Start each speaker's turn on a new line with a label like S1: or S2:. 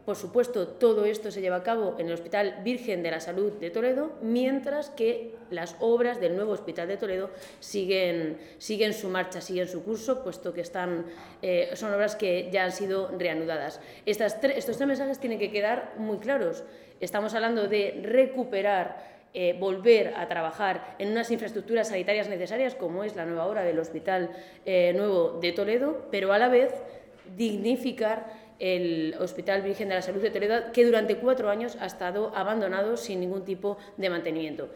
S1: por supuesto, todo esto se lleva a cabo en el Hospital Virgen de la Salud de Toledo, mientras que las obras del nuevo Hospital de Toledo siguen su marcha, siguen su curso, puesto que son obras que ya han sido reanudadas. Estos tres mensajes tienen que quedar muy claros. Estamos hablando de recuperar, volver a trabajar en unas infraestructuras sanitarias necesarias, como es la nueva obra del Hospital Nuevo de Toledo, pero a la vez dignificar el Hospital Virgen de la Salud de Toledo, que durante 4 años ha estado abandonado sin ningún tipo de mantenimiento.